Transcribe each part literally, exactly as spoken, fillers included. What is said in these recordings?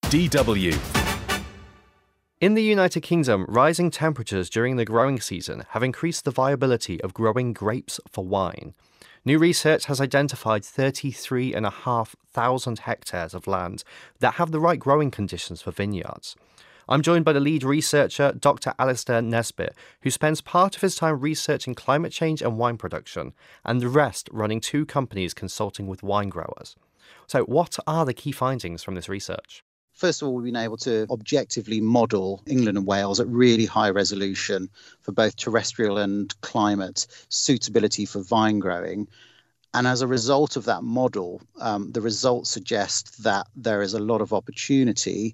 D W. In the United Kingdom, rising temperatures during the growing season have increased the viability of growing grapes for wine. New research has identified thirty-three thousand five hundred hectares of land that have the right growing conditions for vineyards. I'm joined by the lead researcher, Doctor Alistair Nesbitt, who spends part of his time researching climate change and wine production, and the rest running two companies consulting with wine growers. So what are the key findings from this research? First of all, we've been able to objectively model England and Wales at really high resolution for both terrestrial and climate suitability for vine growing. And as a result of that model, um, the results suggest that there is a lot of opportunity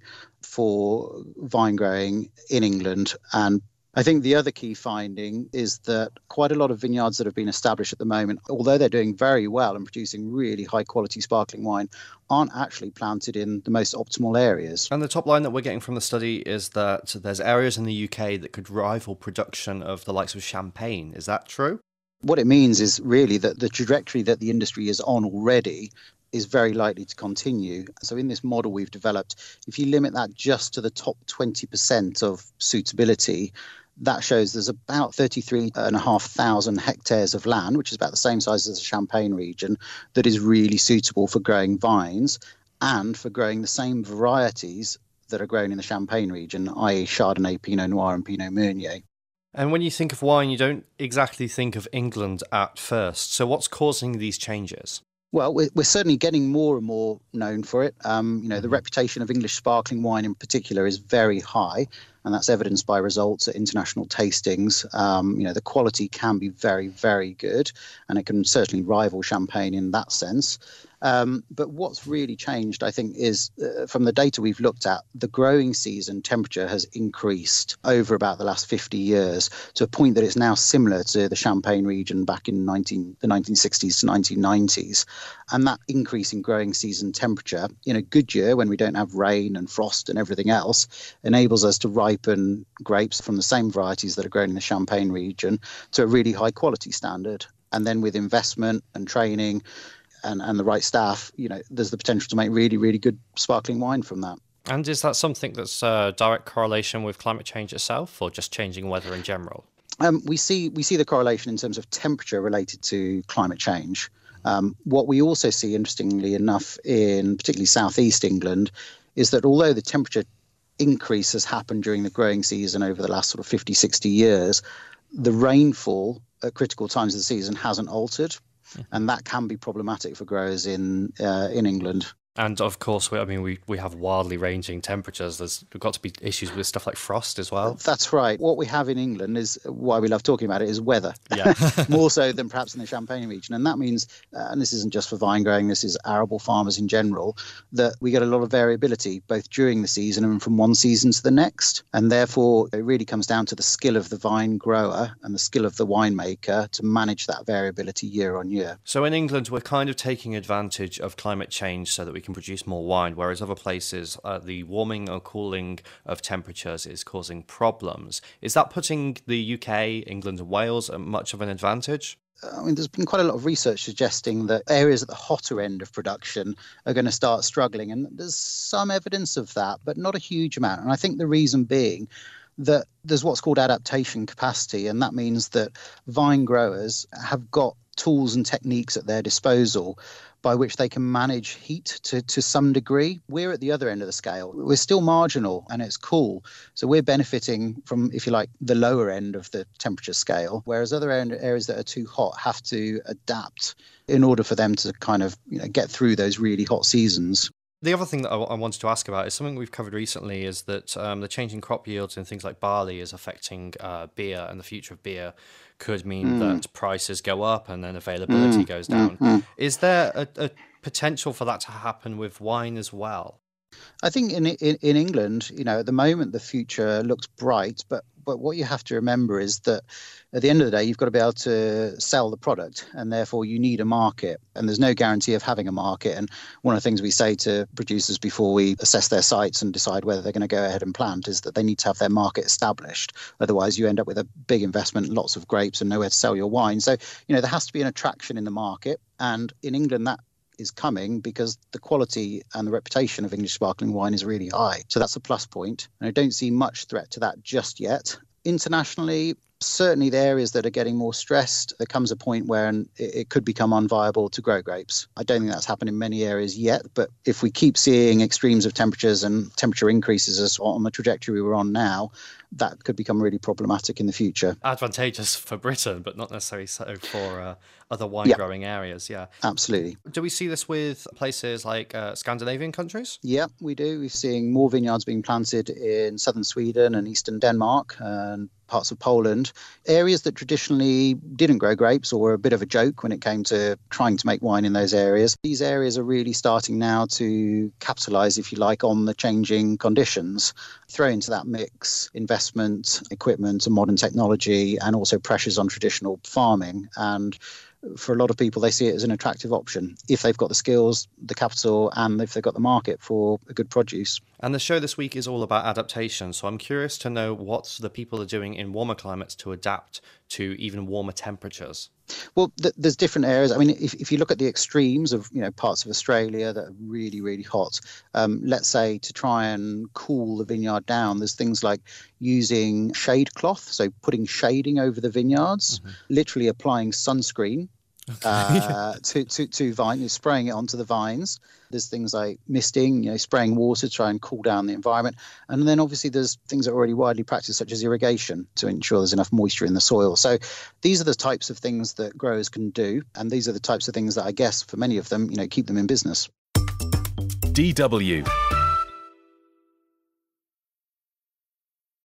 for vine growing in England. And I think the other key finding is that quite a lot of vineyards that have been established at the moment, although they're doing very well and producing really high quality sparkling wine, aren't actually planted in the most optimal areas. And the top line that we're getting from the study is that there's areas in the U K that could rival production of the likes of Champagne. Is that true? What it means is really that the trajectory that the industry is on already is very likely to continue. So in this model we've developed, if you limit that just to the top twenty percent of suitability, that shows there's about thirty-three thousand five hundred hectares of land, which is about the same size as the Champagne region, that is really suitable for growing vines and for growing the same varieties that are grown in the Champagne region, that is. Chardonnay, Pinot Noir and Pinot Meunier. And when you think of wine, you don't exactly think of England at first. So what's causing these changes? Well, we're, we're certainly getting more and more known for it. Um, you know, the reputation of English sparkling wine in particular is very high, and that's evidenced by results at international tastings. Um, you know, the quality can be very, very good, and it can certainly rival Champagne in that sense. Um, but what's really changed, I think, is uh, from the data we've looked at, the growing season temperature has increased over about the last fifty years to a point that it's now similar to the Champagne region back in nineteen, the nineteen sixties to nineteen nineties. And that increase in growing season temperature in a good year when we don't have rain and frost and everything else enables us to ripen grapes from the same varieties that are grown in the Champagne region to a really high quality standard. And then with investment and training And, and the right staff, you know, there's the potential to make really, really good sparkling wine from that. And is that something that's a direct correlation with climate change itself, or just changing weather in general? Um, we see we see the correlation in terms of temperature related to climate change. Um, what we also see, interestingly enough, in particularly southeast England, is that although the temperature increase has happened during the growing season over the last sort of fifty, sixty years, the rainfall at critical times of the season hasn't altered. And that can be problematic for growers in uh, in England. And of course, we, I mean, we, we have wildly ranging temperatures. There's got to be issues with stuff like frost as well. That's right. What we have in England is why we love talking about it is weather, yeah. more so than perhaps in the Champagne region. And that means, uh, and this isn't just for vine growing, this is arable farmers in general, that we get a lot of variability both during the season and from one season to the next. And therefore, it really comes down to the skill of the vine grower and the skill of the winemaker to manage that variability year on year. So in England, we're kind of taking advantage of climate change so that we can produce more wine, whereas other places, uh, the warming or cooling of temperatures is causing problems. Is that putting the U K, England and Wales at much of an advantage? I mean, there's been quite a lot of research suggesting that areas at the hotter end of production are going to start struggling. And there's some evidence of that, but not a huge amount. And I think the reason being that there's what's called adaptation capacity. And that means that vine growers have got tools and techniques at their disposal by which they can manage heat to, to some degree. We're at the other end of the scale. We're still marginal and it's cool. So we're benefiting from, if you like, the lower end of the temperature scale, whereas other areas that are too hot have to adapt in order for them to kind of, you know, get through those really hot seasons. The other thing that I, I wanted to ask about is something we've covered recently is that um, the changing crop yields in things like barley is affecting uh, beer, and the future of beer could mean mm. that prices go up and then availability mm. goes down. Mm-hmm. Is there a, a potential for that to happen with wine as well? I think in, in in England, you know, at the moment the future looks bright, but but what you have to remember is that at the end of the day, you've got to be able to sell the product, and therefore you need a market. And there's no guarantee of having a market. And one of the things we say to producers before we assess their sites and decide whether they're going to go ahead and plant is that they need to have their market established. Otherwise, you end up with a big investment, lots of grapes, and nowhere to sell your wine. So, you know, there has to be an attraction in the market. And in England, that is coming because the quality and the reputation of English sparkling wine is really high. So that's a plus point. And I don't see much threat to that just yet. Internationally, certainly the areas that are getting more stressed, there comes a point where it, it could become unviable to grow grapes. I don't think that's happened in many areas yet, but if we keep seeing extremes of temperatures and temperature increases as on the trajectory we're on now, that could become really problematic in the future. Advantageous for Britain, but not necessarily so for uh, other wine-growing yeah. areas, yeah. Absolutely. Do we see this with places like uh, Scandinavian countries? Yeah, we do. We're seeing more vineyards being planted in southern Sweden and eastern Denmark and parts of Poland, areas that traditionally didn't grow grapes or were a bit of a joke when it came to trying to make wine in those areas. These areas are really starting now to capitalise, if you like, on the changing conditions. Throw into that mix investment, equipment and modern technology, and also pressures on traditional farming. And for a lot of people, they see it as an attractive option if they've got the skills, the capital, and if they've got the market for a good produce. And the show this week is all about adaptation. So I'm curious to know what the people are doing in warmer climates to adapt to even warmer temperatures. Well, th- there's different areas. I mean, if, if you look at the extremes of, you know, parts of Australia that are really, really hot, um, let's say to try and cool the vineyard down, there's things like using shade cloth, so putting shading over the vineyards, mm-hmm. literally applying sunscreen. Okay. uh, to, to, to vine, spraying it onto the vines. There's things like misting, you know, spraying water to try and cool down the environment. And then obviously there's things that are already widely practiced, such as irrigation, to ensure there's enough moisture in the soil. So these are the types of things that growers can do. And these are the types of things that I guess for many of them, you know, keep them in business. D W